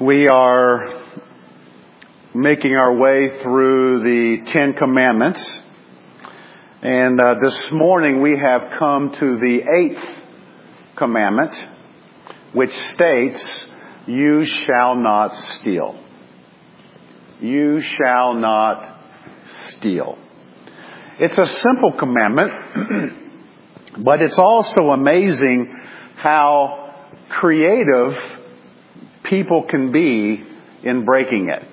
We are making our way through the Ten Commandments. And this morning we have come to the 8th commandment, which states, "You shall not steal." You shall not steal. It's a simple commandment, but it's also amazing how creative people can be in breaking it.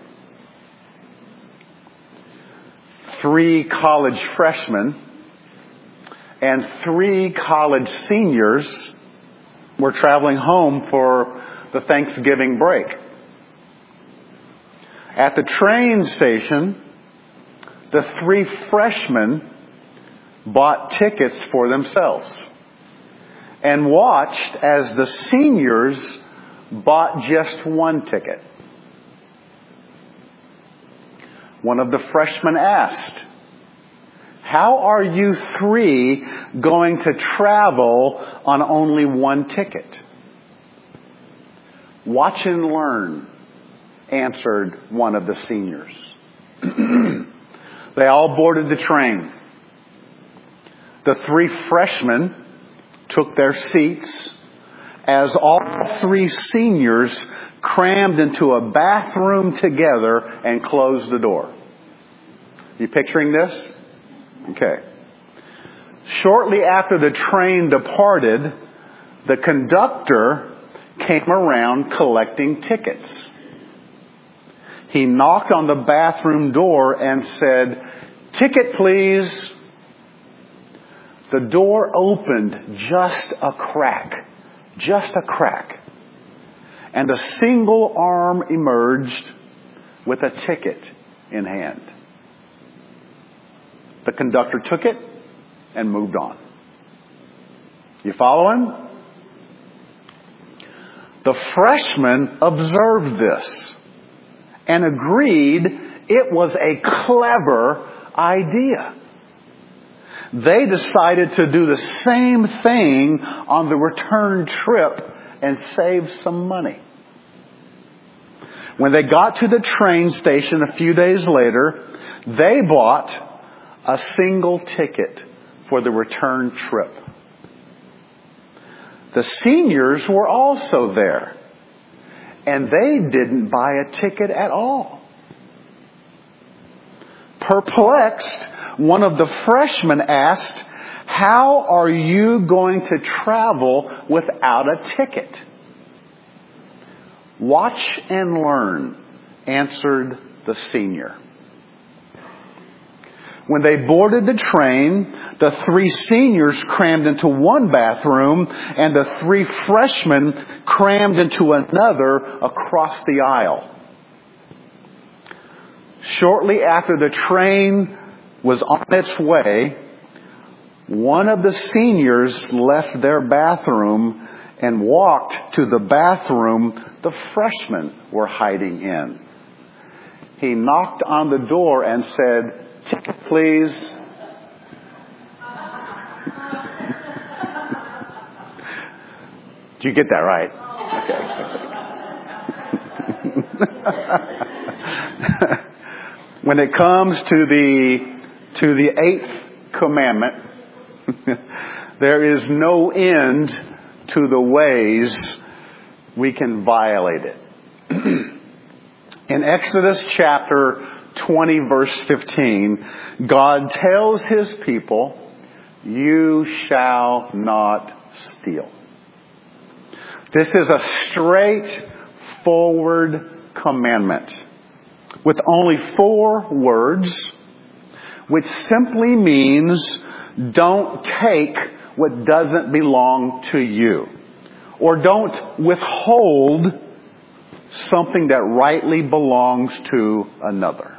3 college freshmen and 3 college seniors were traveling home for the Thanksgiving break. At the train station, the 3 freshmen bought tickets for themselves and watched as the seniors bought just 1 ticket. One of the freshmen asked, "How are you 3 going to travel on only 1 ticket?" "Watch and learn," answered one of the seniors. They all boarded the train. The 3 freshmen took their seats as all 3 seniors crammed into a bathroom together and closed the door. You picturing this? Okay. Shortly after the train departed, the conductor came around collecting tickets. He knocked on the bathroom door and said, "Ticket, please." The door opened just a crack. And a single arm emerged with a ticket in hand. The conductor took it and moved on. You following? The freshmen observed this and agreed it was a clever idea. They decided to do the same thing on the return trip and save some money. When they got to the train station a few days later, they bought a single ticket for the return trip. The seniors were also there, and they didn't buy a ticket at all. Perplexed, one of the freshmen asked, "How are you going to travel without a ticket?" "Watch and learn," answered the senior. When they boarded the train, the 3 seniors crammed into 1 bathroom and the 3 freshmen crammed into another across the aisle. Shortly after the train was on its way, one of the seniors left their bathroom and walked to the bathroom the freshmen were hiding in. He knocked on the door and said, "Ticket, please." Did you get that right? Okay. When it comes to the 8th commandment, there is no end to the ways we can violate it. In Exodus chapter 20 verse 15, God tells His people, "You shall not steal." This is a straightforward commandment with only 4 words, which simply means don't take what doesn't belong to you, or don't withhold something that rightly belongs to another.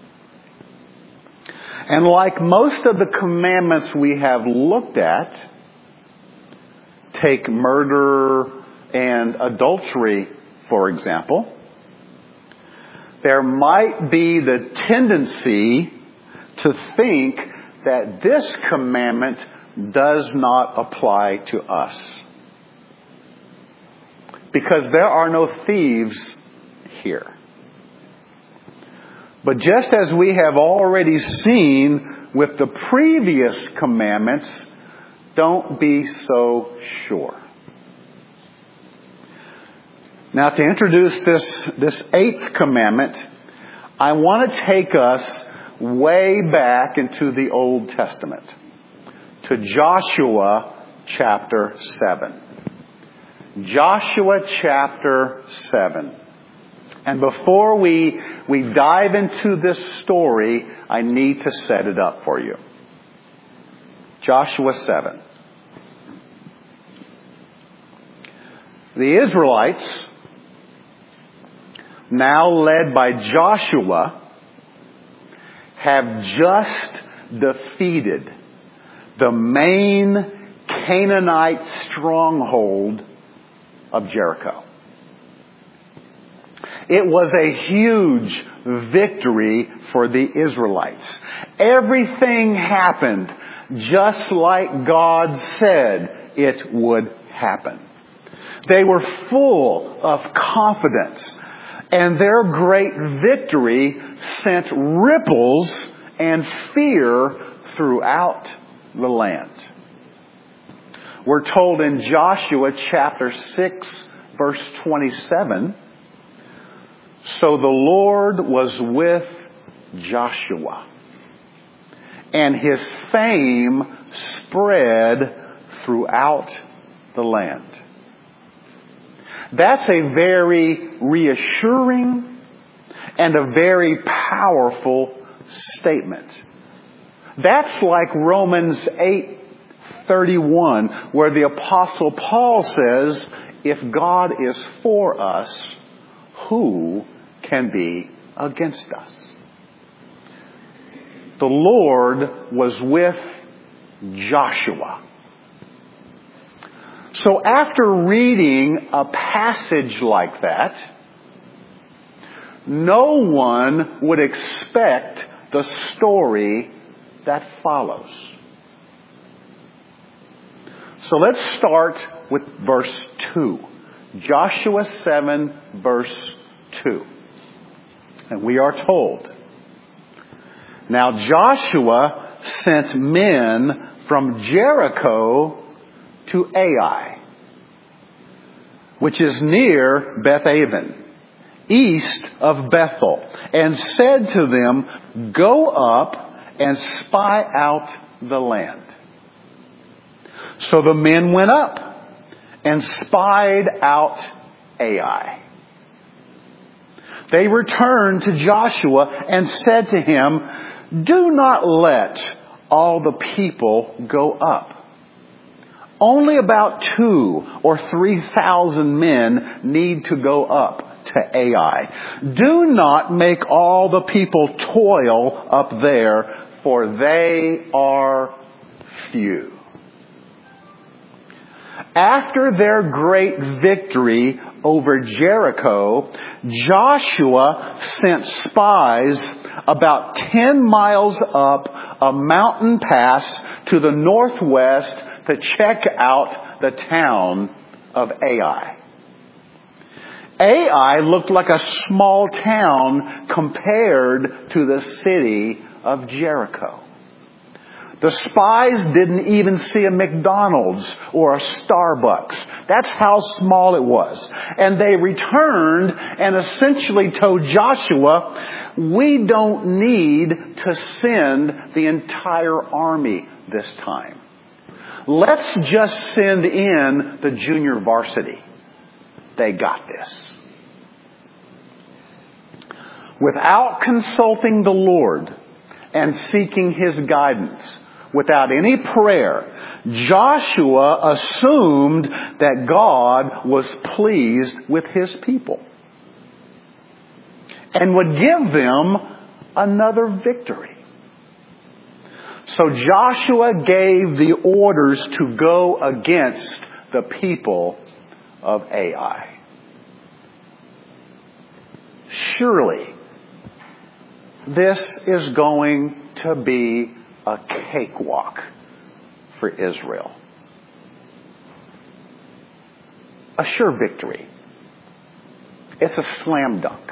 And like most of the commandments we have looked at, take murder and adultery, for example, there might be the tendency to think that this commandment does not apply to us. Because there are no thieves here. But just as we have already seen with the previous commandments, don't be so sure. Now, to introduce this 8th commandment, I want to take us way back into the Old Testament, to Joshua chapter 7. Joshua chapter 7. And before we dive into this story, I need to set it up for you. Joshua 7. The Israelites, now led by Joshua, have just defeated the main Canaanite stronghold of Jericho. It was a huge victory for the Israelites. Everything happened just like God said it would happen. They were full of confidence, and their great victory sent ripples and fear throughout the land. We're told in Joshua chapter 6, verse 27, so the Lord was with Joshua, and his fame spread throughout the land. That's a very reassuring and a very powerful statement. That's like Romans 8:31, where the Apostle Paul says, if God is for us, who can be against us? The Lord was with Joshua. So after reading a passage like that, no one would expect the story that follows. So let's start with verse 2. Joshua 7, verse 2. And we are told, now Joshua sent men from Jericho to Ai, which is near Beth-aven, east of Bethel, and said to them, go up and spy out the land. So the men went up and spied out Ai. They returned to Joshua and said to him, do not let all the people go up. Only about 2,000 or 3,000 men need to go up to Ai. Do not make all the people toil up there, for they are few. After their great victory over Jericho, Joshua sent spies about 10 miles up a mountain pass to the northwest to check out the town of Ai. Ai looked like a small town compared to the city of Jericho. The spies didn't even see a McDonald's or a Starbucks. That's how small it was. And they returned and essentially told Joshua, we don't need to send the entire army this time. Let's just send in the junior varsity. They got this. Without consulting the Lord and seeking His guidance, without any prayer, Joshua assumed that God was pleased with His people and would give them another victory. So Joshua gave the orders to go against the people of Ai. Surely, this is going to be a cakewalk for Israel. A sure victory. It's a slam dunk.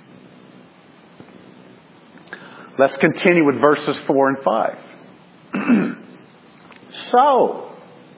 Let's continue with verses 4 and 5. So,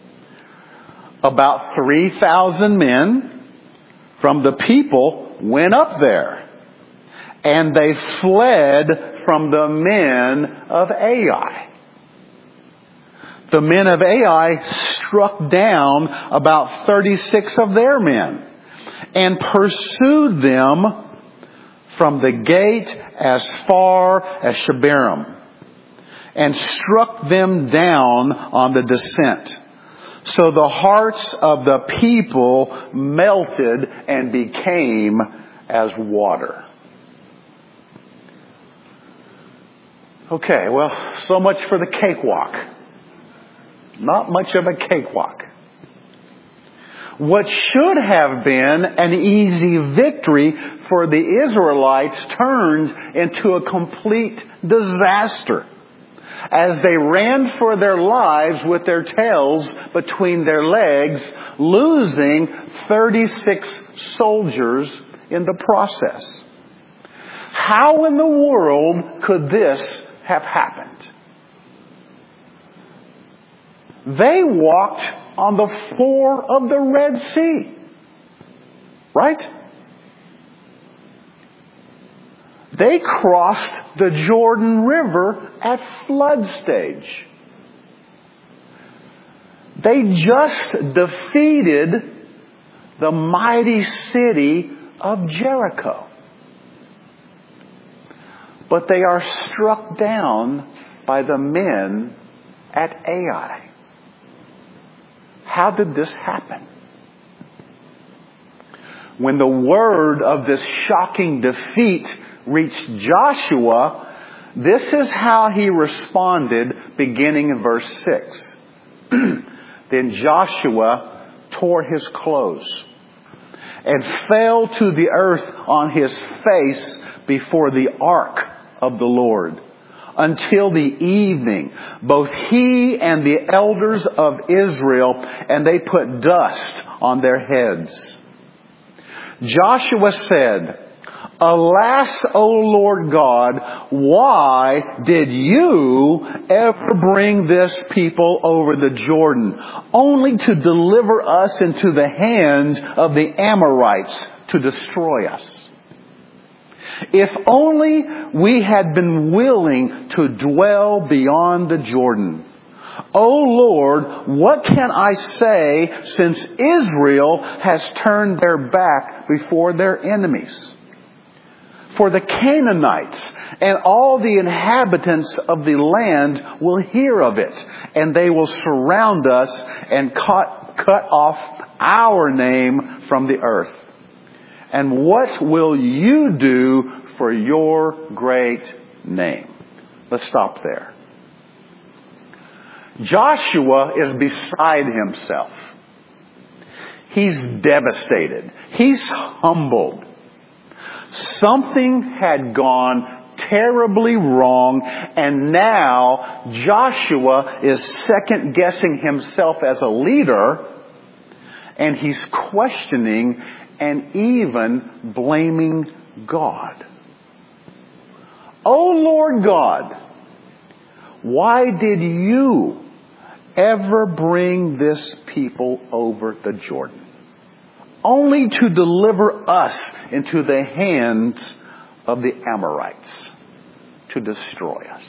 about 3,000 men from the people went up there, and they fled from the men of Ai. The men of Ai struck down about 36 of their men and pursued them from the gate as far as Shebarim, and struck them down on the descent. So the hearts of the people melted and became as water. Okay, well, so much for the cakewalk. Not much of a cakewalk. What should have been an easy victory for the Israelites turned into a complete disaster as they ran for their lives with their tails between their legs, losing 36 soldiers in the process. How in the world could this have happened? They walked on the floor of the Red Sea. Right? They crossed the Jordan River at flood stage. They just defeated the mighty city of Jericho. But they are struck down by the men at Ai. How did this happen? When the word of this shocking defeat reached Joshua, this is how he responded beginning in verse 6. Then Joshua tore his clothes and fell to the earth on his face before the ark of the Lord until the evening, both he and the elders of Israel, and they put dust on their heads. Joshua said, Alas, O Lord God, why did you ever bring this people over the Jordan, only to deliver us into the hands of the Amorites to destroy us? If only we had been willing to dwell beyond the Jordan. O Lord, what can I say since Israel has turned their back before their enemies? For the Canaanites and all the inhabitants of the land will hear of it, and they will surround us and cut off our name from the earth. And what will you do for your great name? Let's stop there. Joshua is beside himself. He's devastated. He's humbled. Something had gone terribly wrong, and now Joshua is second guessing himself as a leader, and he's questioning and even blaming God. Oh Lord God, why did you ever bring this people over the Jordan, only to deliver us into the hands of the Amorites to destroy us?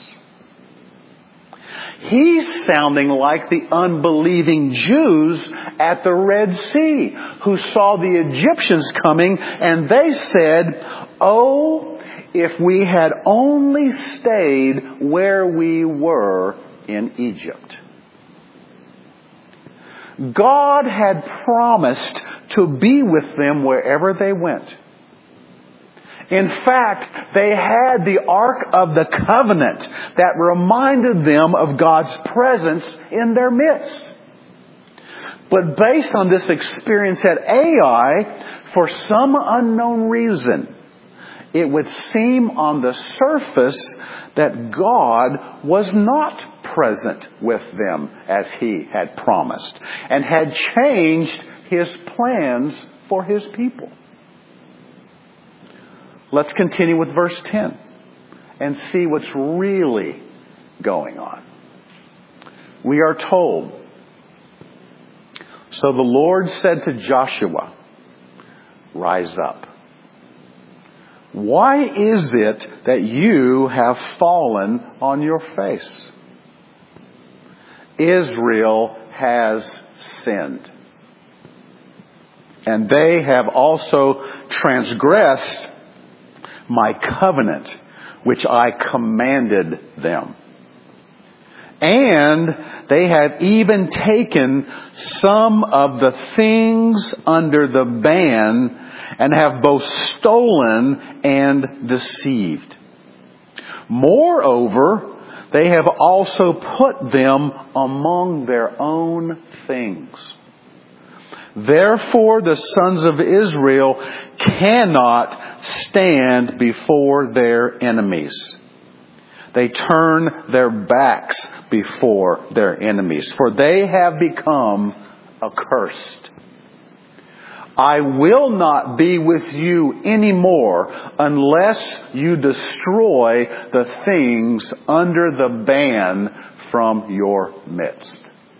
He's sounding like the unbelieving Jews at the Red Sea who saw the Egyptians coming, and they said, "Oh, if we had only stayed where we were in Egypt." God had promised to be with them wherever they went. In fact, they had the Ark of the Covenant that reminded them of God's presence in their midst. But based on this experience at Ai, for some unknown reason, it would seem on the surface that God was not present with them as He had promised, and had changed His plans for His people. let's continue with verse 10 and see what's really going on. We are told, "So the Lord said to Joshua, 'Rise up. Why is it that you have fallen on your face? Israel has sinned, and they have also transgressed my covenant, which I commanded them. And they have even taken some of the things under the ban, and have both stolen and deceived. Moreover, they have also put them among their own things. Therefore the sons of Israel cannot stand before their enemies. They turn their backs before their enemies, for they have become accursed. I will not be with you anymore unless you destroy the things under the ban from your midst.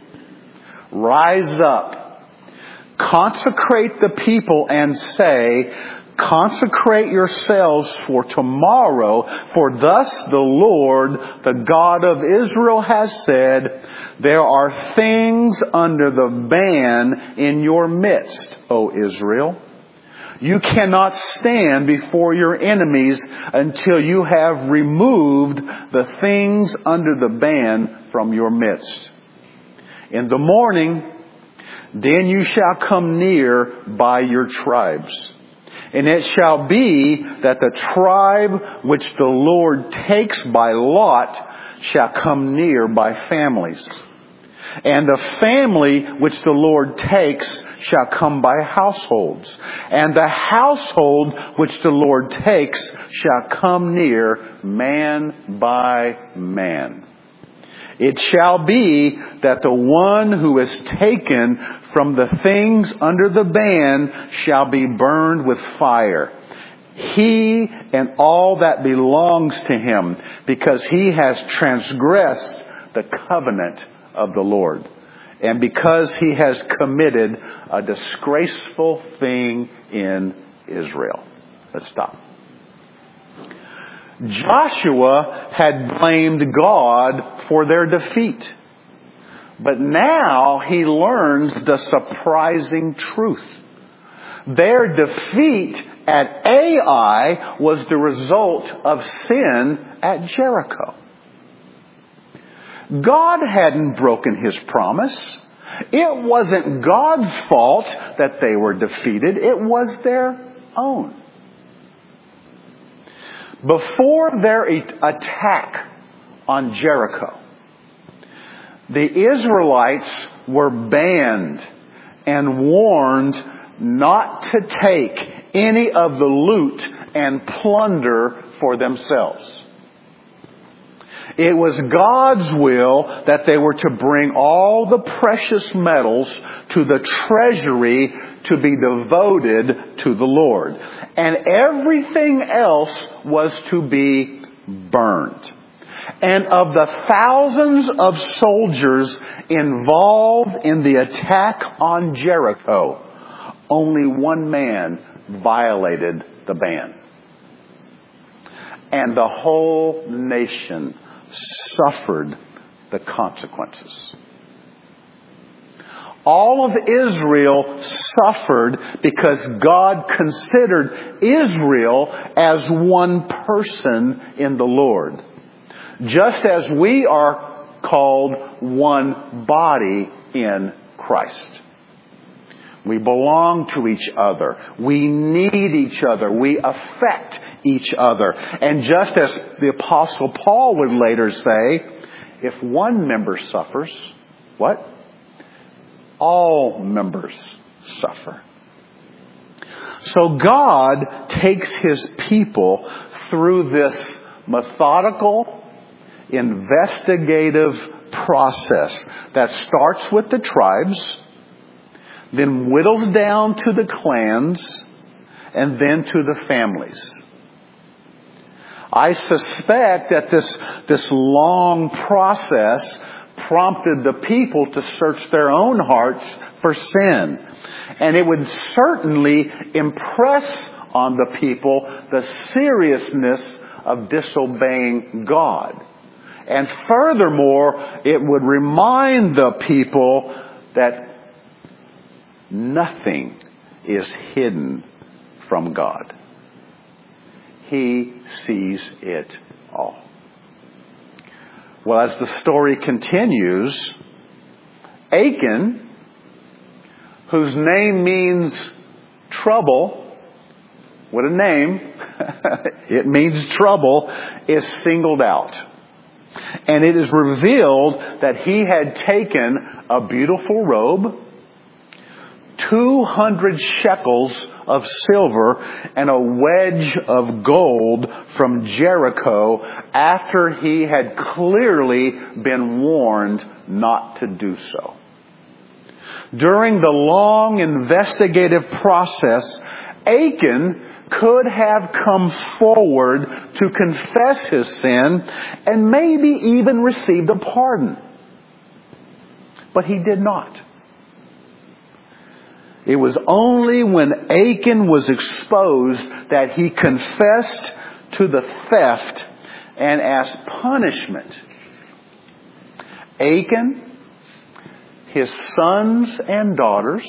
Rise up, consecrate the people, and say, consecrate yourselves for tomorrow, for thus the Lord, the God of Israel, has said, there are things under the ban in your midst, O Israel. You cannot stand before your enemies until you have removed the things under the ban from your midst. In the morning, then you shall come near by your tribes. And it shall be that the tribe which the Lord takes by lot shall come near by families. And the family which the Lord takes shall come by households. And the household which the Lord takes shall come near man by man. It shall be that the one who is taken from the things under the ban shall be burned with fire, he and all that belongs to him, because he has transgressed the covenant of the Lord, and because he has committed a disgraceful thing in Israel. Let's stop. Joshua had blamed God for their defeat. But now he learns the surprising truth. Their defeat at Ai was the result of sin at Jericho. God hadn't broken his promise. It wasn't God's fault that they were defeated. It was their own. Before their attack on Jericho, the Israelites were banned and warned not to take any of the loot and plunder for themselves. It was God's will that they were to bring all the precious metals to the treasury to be devoted to the Lord. And everything else was to be burned. And of the thousands of soldiers involved in the attack on Jericho, only one man violated the ban. And the whole nation suffered the consequences. All of Israel suffered because God considered Israel as one person in the Lord. Just as we are called one body in Christ. We belong to each other. We need each other. We affect each other. And just as the Apostle Paul would later say, if one member suffers, what? All members suffer. So God takes His people through this methodical, investigative process that starts with the tribes, then whittles down to the clans, and then to the families. I suspect that this long process prompted the people to search their own hearts for sin. And it would certainly impress on the people the seriousness of disobeying God. And furthermore, it would remind the people that nothing is hidden from God. He sees it all. Well, as the story continues, Achan, whose name means trouble, what a name, it means trouble, is singled out. And it is revealed that he had taken a beautiful robe, 200 shekels of silver, and a wedge of gold from Jericho after he had clearly been warned not to do so. During the long investigative process, Achan could have come forward to confess his sin and maybe even received a pardon. But he did not. It was only when Achan was exposed that he confessed to the theft and asked punishment. Achan, his sons and daughters,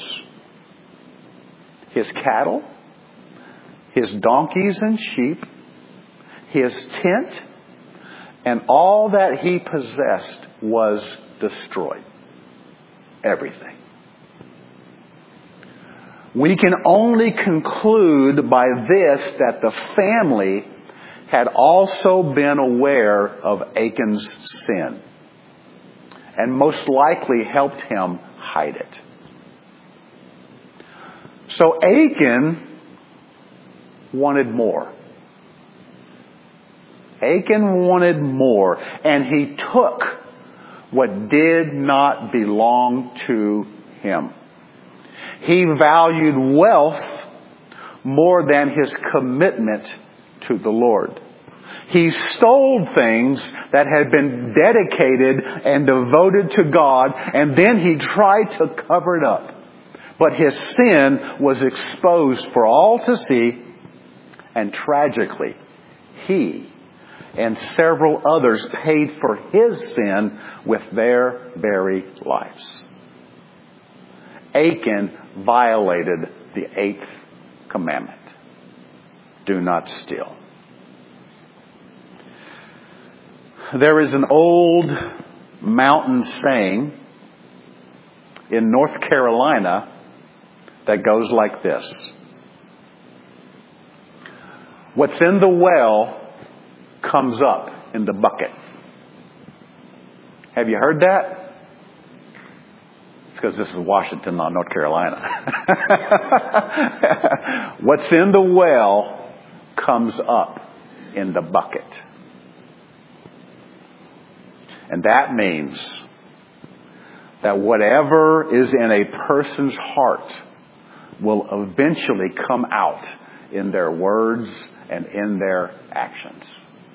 his cattle, his donkeys and sheep, his tent, and all that he possessed was destroyed. Everything. We can only conclude by this that the family had also been aware of Achan's sin and most likely helped him hide it. So Achan wanted more. Achan wanted more, and he took what did not belong to him. He valued wealth more than his commitment to the Lord. He stole things that had been dedicated and devoted to God, and then he tried to cover it up. But his sin was exposed for all to see, and tragically, he and several others paid for his sin with their very lives. Achan violated the 8th commandment. Do not steal. There is an old mountain saying in North Carolina that goes like this. What's in the well comes up in the bucket. Have you heard that? It's because this is Washington, not North Carolina. What's in the well comes up in the bucket. And that means that whatever is in a person's heart will eventually come out in their words and in their actions.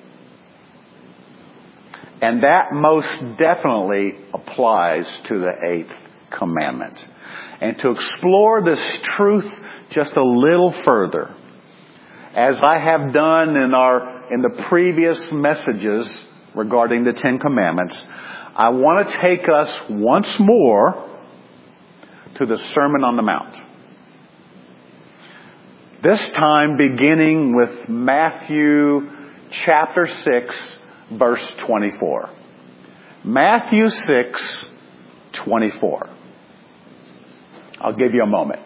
And that most definitely applies to the 8th commandment. And to explore this truth just a little further, as I have done in the previous messages regarding the 10 Commandments, I want to take us once more to the Sermon on the Mount. This time beginning with Matthew chapter 6, verse 24. Matthew 6, 24. I'll give you a moment.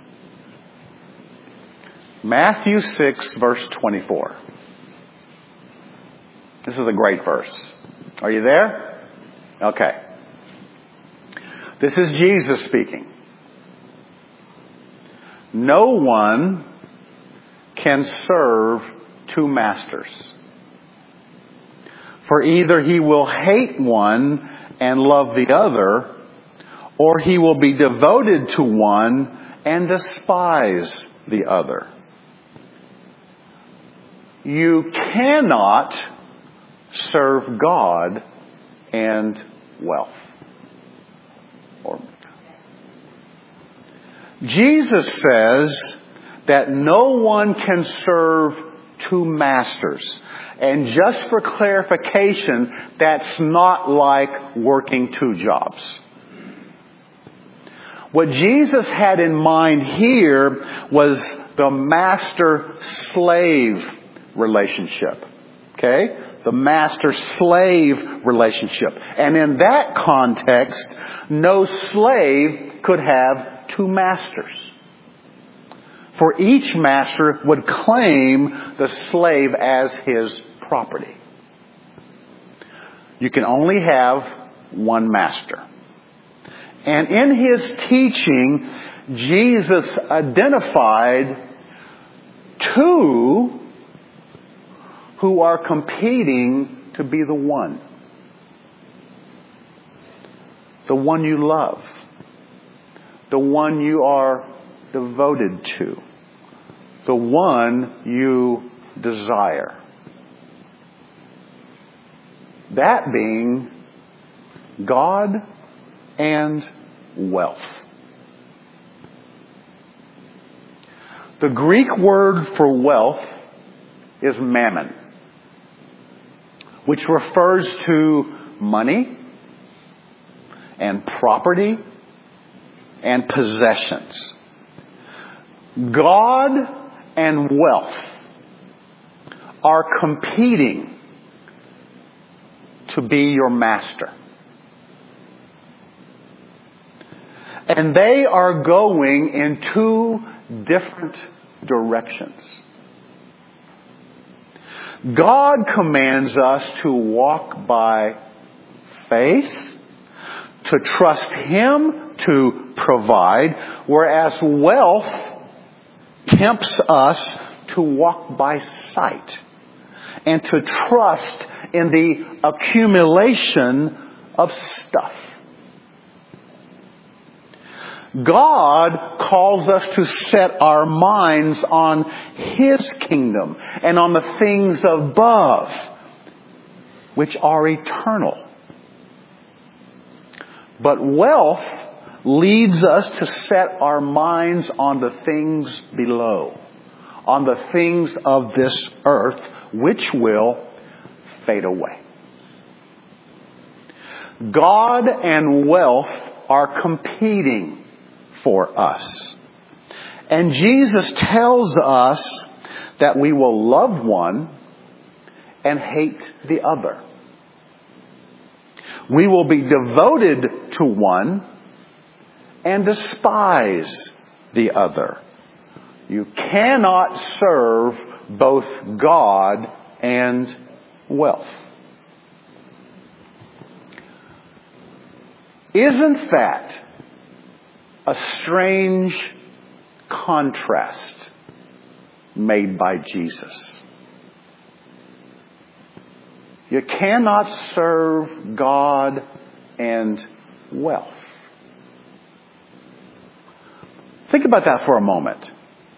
Matthew 6, verse 24. This is a great verse. Are you there? Okay. This is Jesus speaking. No one can serve two masters. For either he will hate one and love the other, or he will be devoted to one and despise the other. You cannot serve God and wealth. Jesus says that no one can serve two masters. And just for clarification, that's not like working two jobs. What Jesus had in mind here was the master-slave relationship. Okay? The master-slave relationship. And in that context, no slave could have two masters. For each master would claim the slave as his property. You can only have one master. And in his teaching, Jesus identified two who are competing to be the one. The one you love. The one you are devoted to. The one you desire. That being God and wealth. The Greek word for wealth is mammon, which refers to money and property and possessions. God and wealth are competing to be your master. And they are going in two different directions. God commands us to walk by faith, to trust Him to provide, whereas wealth tempts us to walk by sight and to trust in the accumulation of stuff. God calls us to set our minds on His kingdom and on the things above, which are eternal. But wealth leads us to set our minds on the things below, on the things of this earth, which will fade away. God and wealth are competing for us. And Jesus tells us that we will love one and hate the other. We will be devoted to one and despise the other. You cannot serve both God and wealth. Isn't that a strange contrast made by Jesus? You cannot serve God and wealth. Think about that for a moment.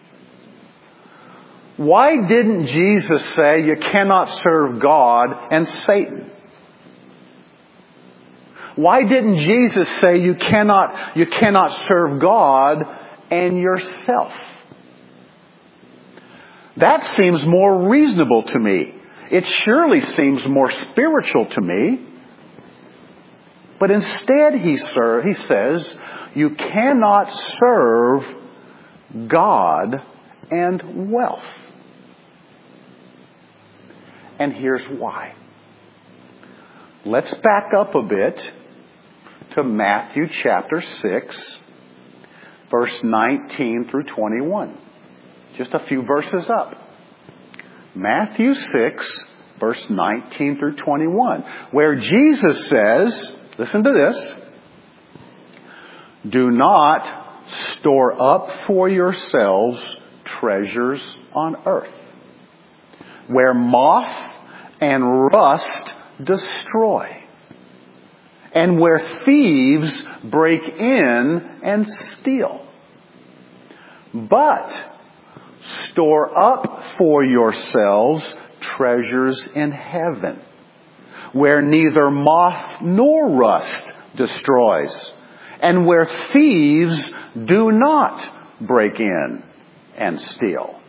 Why didn't Jesus say you cannot serve God and Satan? Why didn't Jesus say you cannot serve God and yourself? That seems more reasonable to me. It surely seems more spiritual to me. But instead he says, you cannot serve God and wealth. And here's why. Let's back up a bit to Matthew chapter 6, verse 19 through 21. Just a few verses up. Matthew 6, verse 19 through 21, where Jesus says, listen to this, do not store up for yourselves treasures on earth, where moth and rust destroy, and where thieves break in and steal. But Store up for yourselves treasures in heaven, where neither moth nor rust destroys, and where thieves do not break in and steal.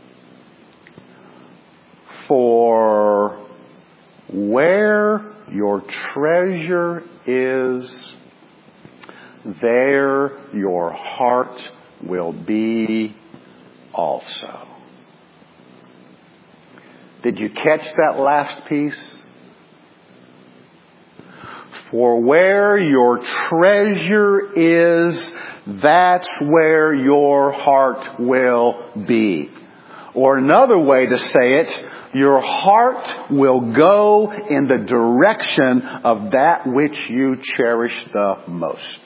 For where your treasure is, there your heart will be also. Did you catch that last piece? For where your treasure is, that's where your heart will be. Or another way to say it, your heart will go in the direction of that which you cherish the most.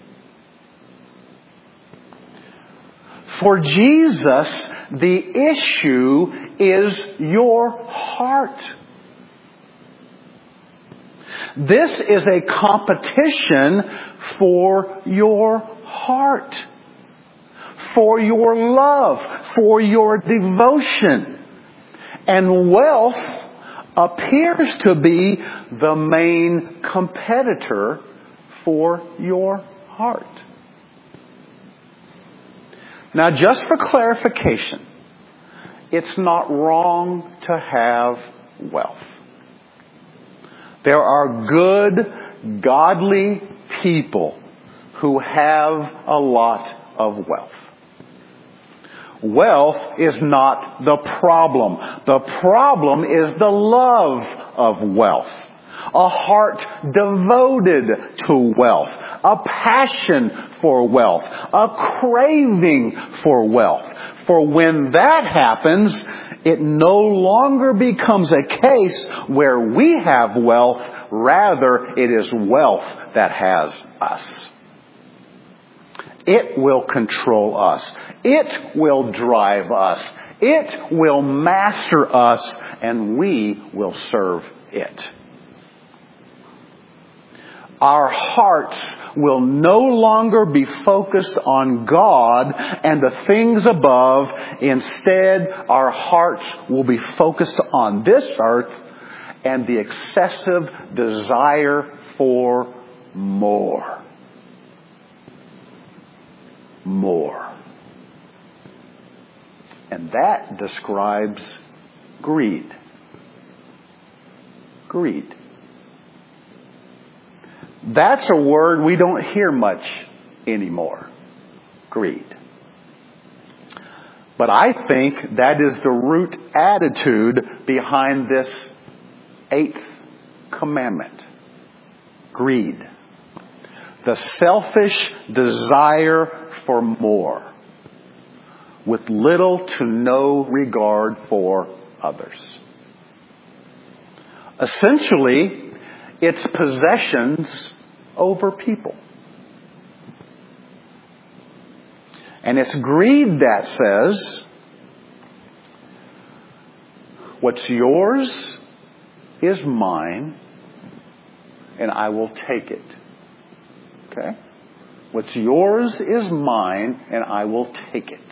For Jesus, the issue is your heart. This is a competition for your heart, for your love, for your devotion. And wealth appears to be the main competitor for your heart. Now, just for clarification, it's not wrong to have wealth. There are good, godly people who have a lot of wealth. Wealth is not the problem. The problem is the love of wealth. A heart devoted to wealth. A passion for wealth. A craving for wealth. For when that happens, it no longer becomes a case where we have wealth. Rather, it is wealth that has us. It will control us. It will drive us. It will master us, and we will serve it. Our hearts will no longer be focused on God and the things above. Instead, our hearts will be focused on this earth and the excessive desire for more. More. And that describes greed. Greed. That's a word we don't hear much anymore. Greed. But I think that is the root attitude behind this 8th commandment. Greed. The selfish desire for more, with little to no regard for others. Essentially, it's possessions over people. And it's greed that says, what's yours is mine, and I will take it. Okay? What's yours is mine, and I will take it.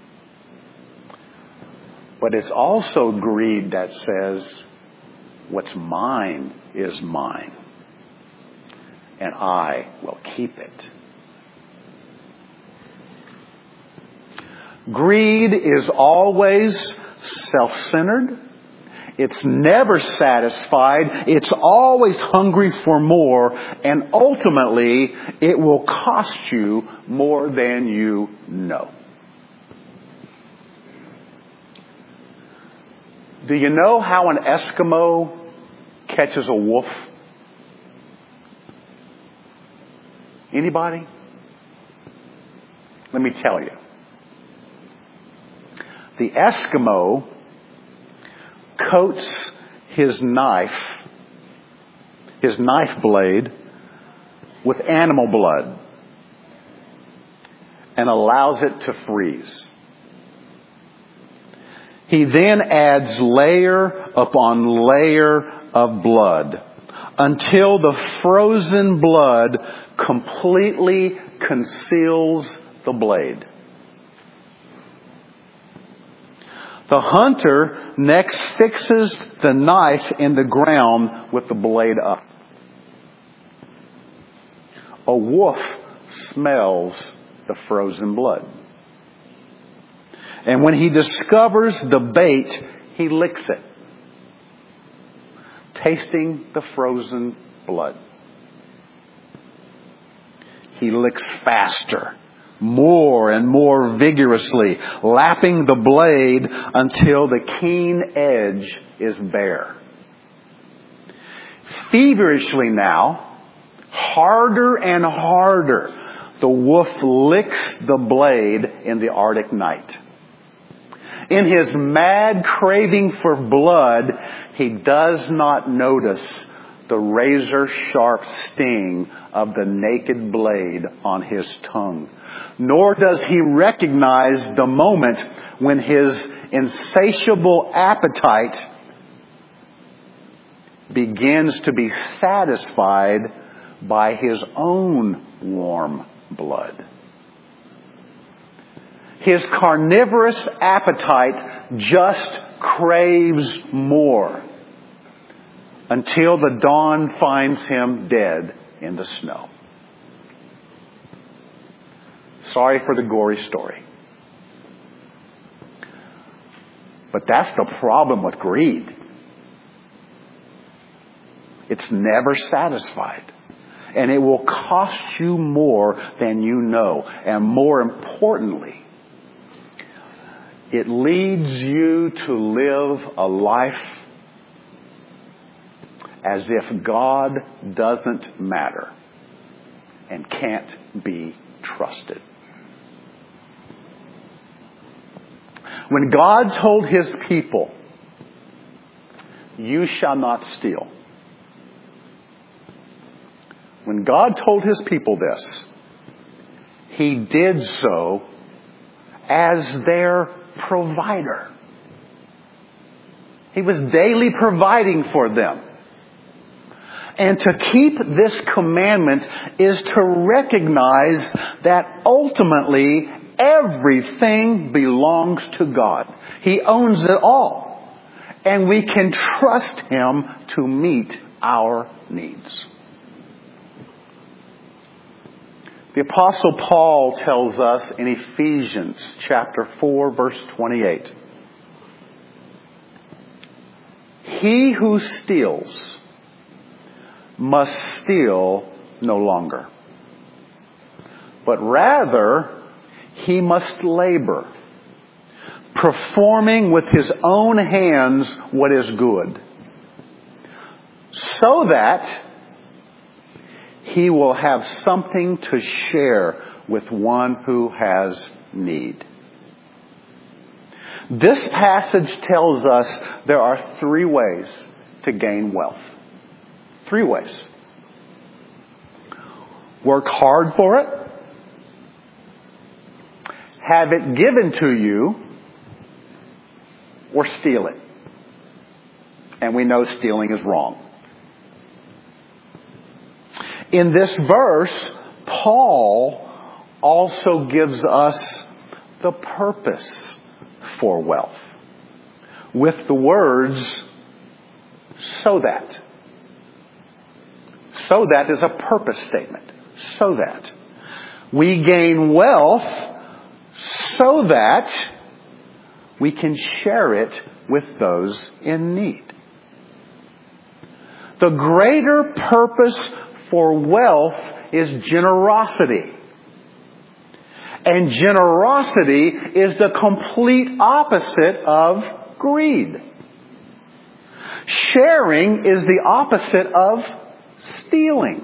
But it's also greed that says, what's mine is mine, and I will keep it. Greed is always self-centered. It's never satisfied. It's always hungry for more. And ultimately, it will cost you more than you know. Do you know how an Eskimo catches a wolf? Anybody? Let me tell you. The Eskimo coats his knife blade, with animal blood and allows it to freeze. He then adds layer upon layer of blood until the frozen blood completely conceals the blade. The hunter next fixes the knife in the ground with the blade up. A wolf smells the frozen blood. And when he discovers the bait, he licks it, tasting the frozen blood. He licks faster, more and more vigorously, lapping the blade until the keen edge is bare. Feverishly now, harder and harder, the wolf licks the blade in the Arctic night. In his mad craving for blood, he does not notice the razor-sharp sting of the naked blade on his tongue. Nor does he recognize the moment when his insatiable appetite begins to be satisfied by his own warm blood. His carnivorous appetite just craves more until the dawn finds him dead in the snow. Sorry for the gory story. But that's the problem with greed. It's never satisfied. And it will cost you more than you know. And more importantly, it leads you to live a life as if God doesn't matter and can't be trusted. When God told His people, "You shall not steal," when God told His people this, He did so as their provider. He was daily providing for them. And to keep this commandment is to recognize that ultimately everything belongs to God. He owns it all. And we can trust Him to meet our needs. The Apostle Paul tells us in Ephesians chapter 4, verse 28, "He who steals must steal no longer, but rather he must labor, performing with his own hands what is good, so that he will have something to share with one who has need." This passage tells us there are 3 ways to gain wealth. 3 ways. Work hard for it. Have it given to you. Or steal it. And we know stealing is wrong. In this verse, Paul also gives us the purpose for wealth with the words, "so that." So that is a purpose statement. So that. We gain wealth so that we can share it with those in need. The greater purpose for wealth is generosity. And generosity is the complete opposite of greed. Sharing is the opposite of stealing.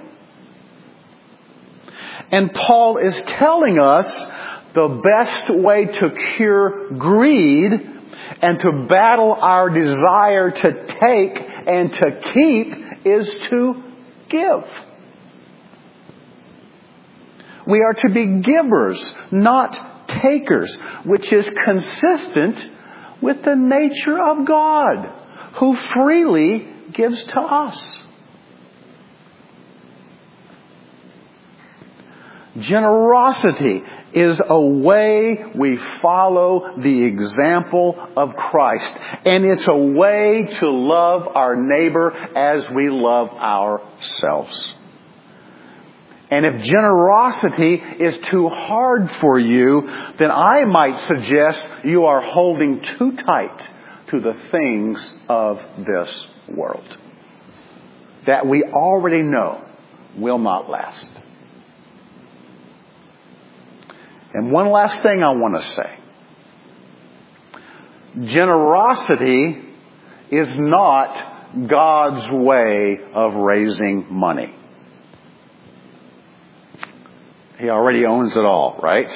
And Paul is telling us the best way to cure greed and to battle our desire to take and to keep is to give. We are to be givers, not takers, which is consistent with the nature of God, who freely gives to us. Generosity is a way we follow the example of Christ. And it's a way to love our neighbor as we love ourselves. And if generosity is too hard for you, then I might suggest you are holding too tight to the things of this world that we already know will not last. And one last thing I want to say. Generosity is not God's way of raising money. He already owns it all, right?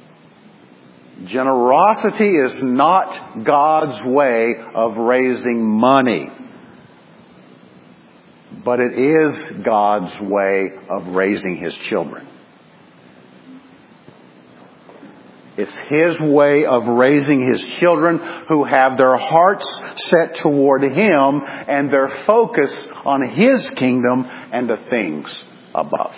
Generosity is not God's way of raising money. But it is God's way of raising His children. It's His way of raising His children who have their hearts set toward Him and their focus on His kingdom and the things above.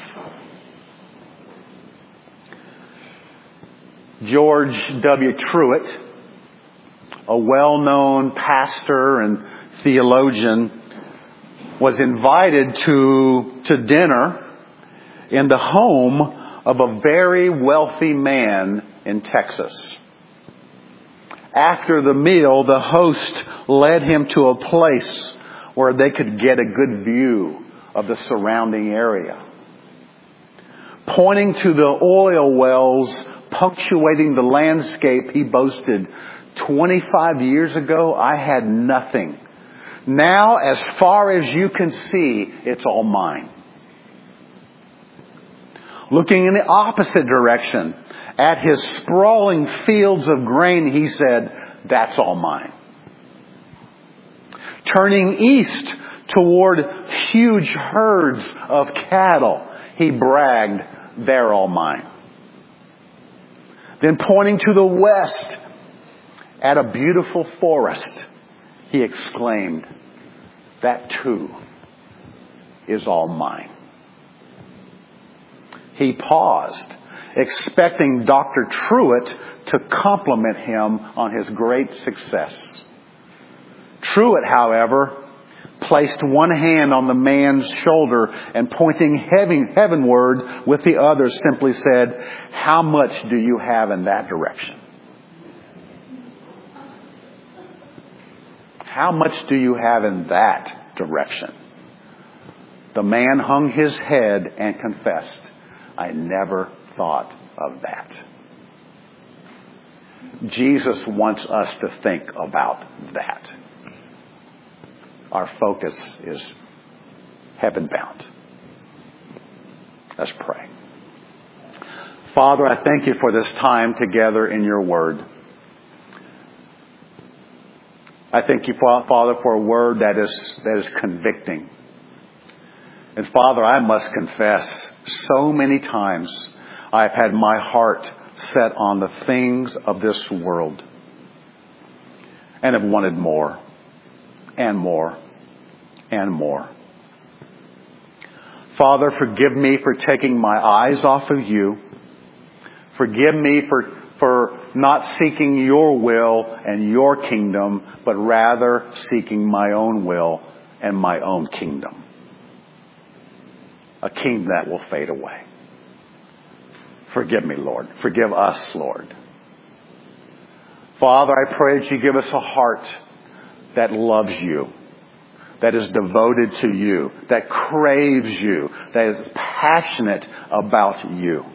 George W. Truett, a well-known pastor and theologian, was invited to dinner in the home of a very wealthy man in Texas. After the meal, the host led him to a place where they could get a good view of the surrounding area. Pointing to the oil wells punctuating the landscape, he boasted, 25 years ago, I had nothing. Now, as far as you can see, it's all mine. Looking in the opposite direction at his sprawling fields of grain, he said, that's all mine. Turning east toward huge herds of cattle, he bragged, they're all mine. Then pointing to the west at a beautiful forest, he exclaimed, that too is all mine. He paused, expecting Dr. Truett to compliment him on his great success. Truett, however, placed one hand on the man's shoulder and pointing heavenward with the other simply said, how much do you have in that direction? How much do you have in that direction? The man hung his head and confessed, I never thought of that. Jesus wants us to think about that. Our focus is heaven-bound. Let's pray. Father, I thank you for this time together in your word. I thank you, Father, for a word that is convicting. And Father, I must confess, so many times I've had my heart set on the things of this world and have wanted more and more and more. Father, forgive me for taking my eyes off of you. Forgive me for not seeking your will and your kingdom, but rather seeking my own will and my own kingdom. A kingdom that will fade away. Forgive me, Lord. Forgive us, Lord. Father, I pray that you give us a heart that loves you, that is devoted to you, that craves you, that is passionate about you.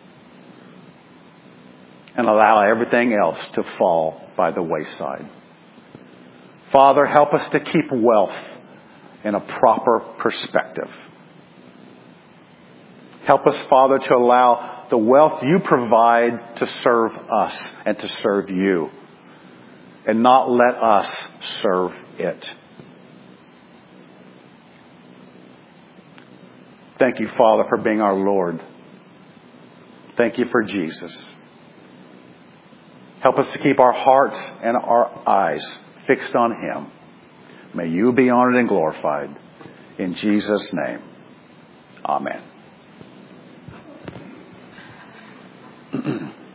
And allow everything else to fall by the wayside. Father, help us to keep wealth in a proper perspective. Help us, Father, to allow the wealth you provide to serve us and to serve you, and not let us serve it. Thank you, Father, for being our Lord. Thank you for Jesus. Help us to keep our hearts and our eyes fixed on Him. May you be honored and glorified. In Jesus' name, amen.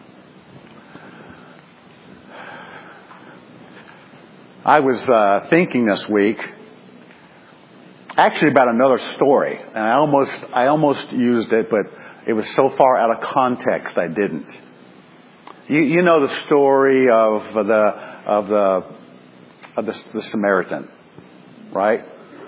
I was thinking this week, actually about another story, and I almost used it, but it was so far out of context I didn't. You know the story of the Samaritan, right?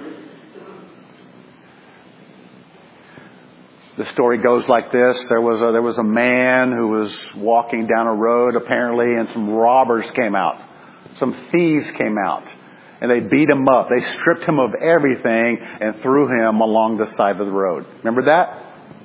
The story goes like this. There was a man who was walking down a road apparently, and some robbers came out. Some thieves came out. And they beat him up. They stripped him of everything and threw him along the side of the road. Remember that?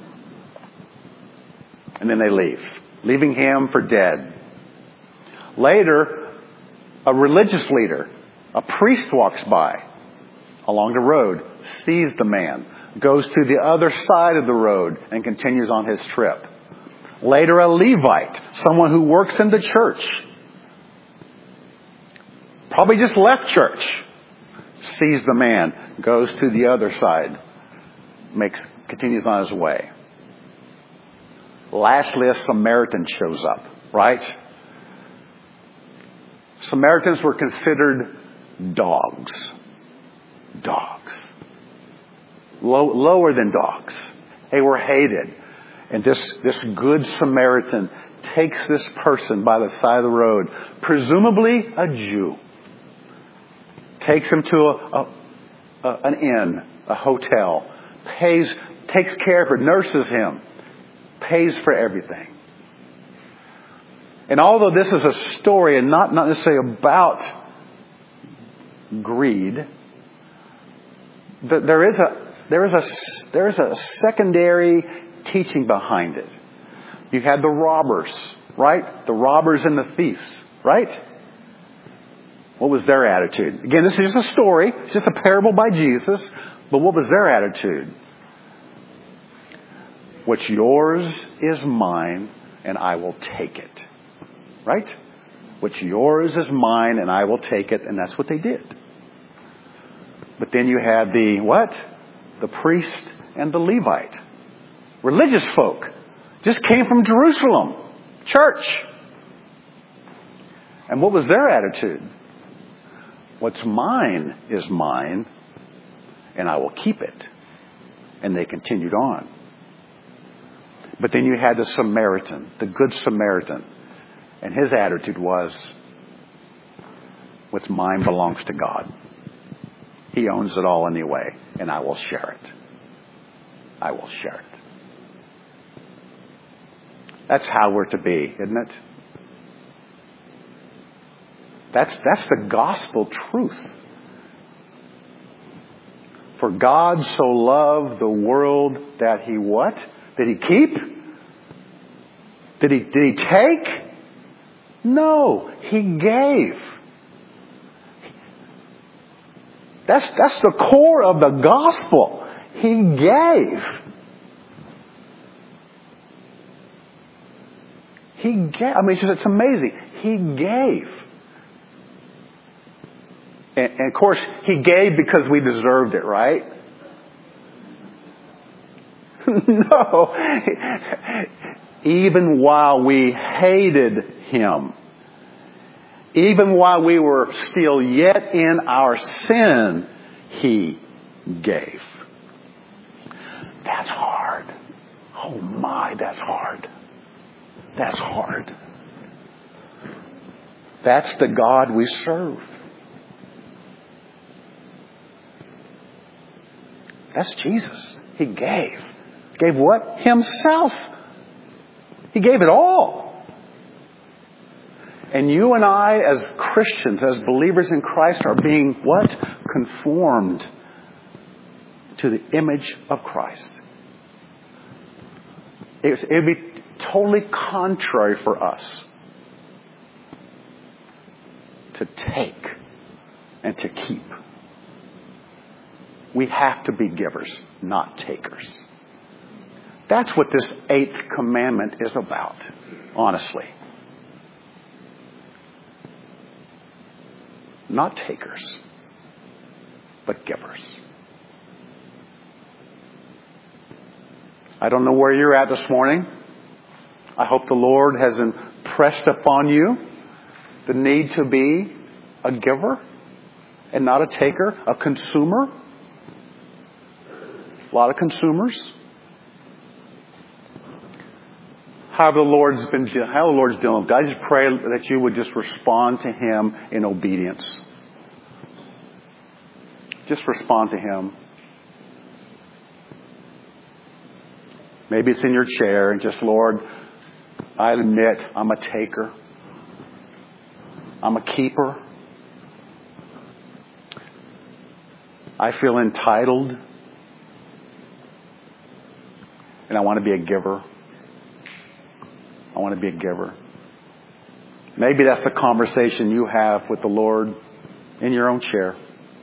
And then they leave, leaving him for dead. Later, a religious leader, a priest walks by along the road, sees the man, goes to the other side of the road and continues on his trip. Later, a Levite, someone who works in the church, probably just left church, sees the man, goes to the other side, continues on his way. Lastly, a Samaritan shows up, right? Samaritans were considered dogs. Dogs. Lower than dogs. They were hated. And this good Samaritan takes this person by the side of the road, presumably a Jew, takes him to an inn, a hotel, takes care of him, nurses him, pays for everything. And although this is a story and not necessarily about greed, there is a secondary teaching behind it. You had the robbers, right? The robbers and the thieves, right? What was their attitude? Again, this is just a story. It's just a parable by Jesus. But what was their attitude? What's yours is mine, and I will take it. Right? What's yours is mine, and I will take it. And that's what they did. But then you had the what? The priest and the Levite. Religious folk. Just came from Jerusalem. Church. And what was their attitude? What's mine is mine, and I will keep it. And they continued on. But then you had the Samaritan, the good Samaritan. And his attitude was, what's mine belongs to God. He owns it all anyway, and I will share it. I will share it. That's how we're to be, isn't it? That's the gospel truth. For God so loved the world that He what? Did He keep? Did He take? No, He gave. That's the core of the gospel. He gave. He gave. I mean, it's amazing. He gave. And of course, He gave because we deserved it, right? No. Even while we hated Him, even while we were still yet in our sin, He gave. That's hard. Oh my, that's hard. That's hard. That's the God we serve. That's Jesus. He gave. Gave what? Himself. He gave it all. And you and I, as Christians, as believers in Christ, are being what? Conformed to the image of Christ. It would be totally contrary for us to take and to keep. We have to be givers, not takers. That's what this 8th commandment is about, honestly. Not takers, but givers. I don't know where you're at this morning. I hope the Lord has impressed upon you the need to be a giver, and not a taker, a consumer. A lot of consumers. How the Lord's dealing with it. I just pray that you would just respond to Him in obedience. Just respond to Him. Maybe it's in your chair and just, Lord, I admit I'm a taker. I'm a keeper. I feel entitled. And I want to be a giver. I want to be a giver. Maybe that's the conversation you have with the Lord in your own chair.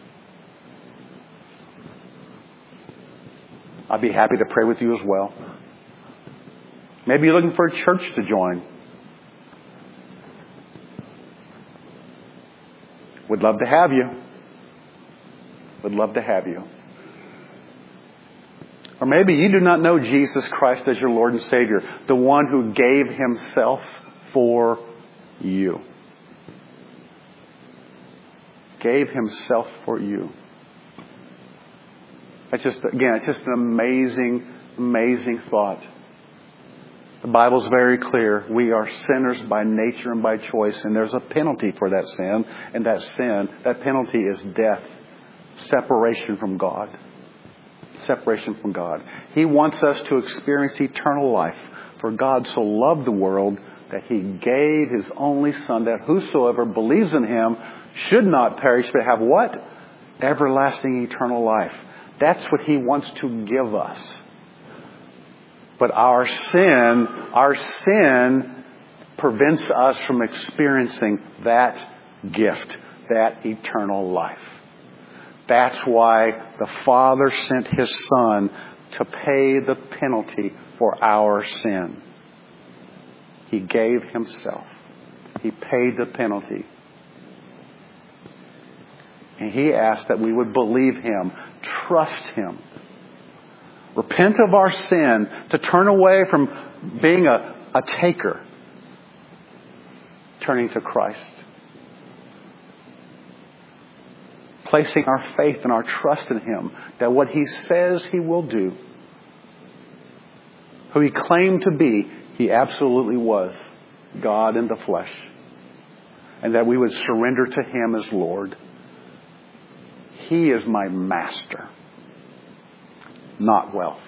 I'd be happy to pray with you as well. Maybe you're looking for a church to join. Would love to have you. Would love to have you. Or maybe you do not know Jesus Christ as your Lord and Savior, the one who gave Himself for you. Gave Himself for you. It's just an amazing, amazing thought. The Bible's very clear. We are sinners by nature and by choice, and there's a penalty for that sin. And that penalty is death. Separation from God. Separation from God. He wants us to experience eternal life. For God so loved the world that He gave His only Son, that whosoever believes in Him should not perish, but have what? Everlasting eternal life. That's what He wants to give us. But our sin prevents us from experiencing that gift, that eternal life. That's why the Father sent His Son to pay the penalty for our sin. He gave Himself. He paid the penalty. And He asked that we would believe Him, trust Him, repent of our sin, to turn away from being a taker, turning to Christ. Placing our faith and our trust in Him, that what He says He will do, who He claimed to be, He absolutely was, God in the flesh. And that we would surrender to Him as Lord. He is my master, not wealth.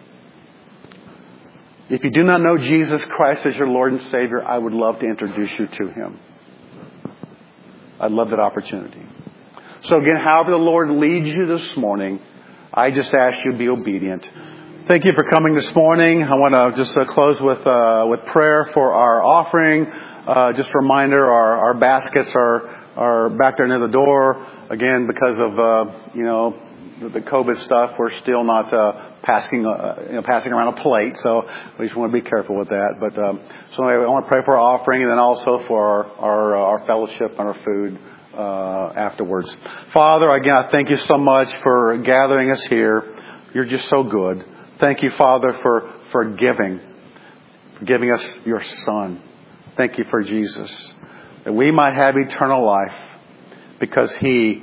If you do not know Jesus Christ as your Lord and Savior, I would love to introduce you to Him. I'd love that opportunity. So again, however the Lord leads you this morning, I just ask you to be obedient. Thank you for coming this morning. I want to just close with prayer for our offering. Just a reminder, our baskets are back there near the door. Again, because of the COVID stuff, we're still not passing around a plate, so we just want to be careful with that. But so anyway, I want to pray for our offering, and then also for our fellowship and our food afterwards. Father, again, I thank you so much for gathering us here. You're just so good. Thank you, Father, for giving us your Son. Thank you for Jesus, that we might have eternal life, because He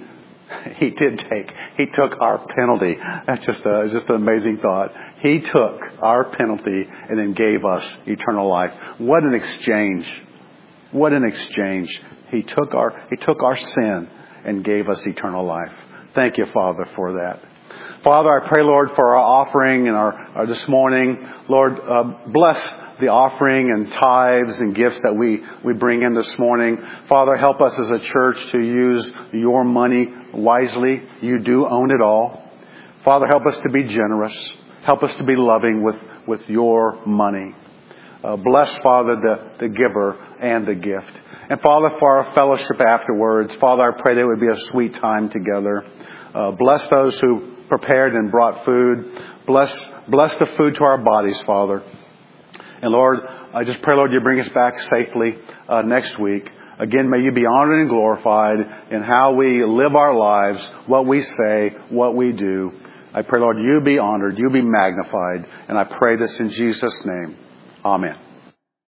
took our penalty. That's just an amazing thought. He took our penalty and then gave us eternal life. What an exchange. What an exchange. He took our sin and gave us eternal life. Thank you, Father, for that. Father, I pray, Lord, for our offering and our this morning. Lord, bless the offering and tithes and gifts that we bring in this morning. Father, help us as a church to use your money wisely. You do own it all. Father, help us to be generous. Help us to be loving with your money. Bless, Father, the giver and the gift. And Father, for our fellowship afterwards, Father, I pray there would be a sweet time together. Bless those who prepared and brought food. Bless the food to our bodies, Father. And Lord, I just pray, Lord, you bring us back safely next week. Again, may you be honored and glorified in how we live our lives, what we say, what we do. I pray, Lord, you be honored, you be magnified. And I pray this in Jesus' name. Amen.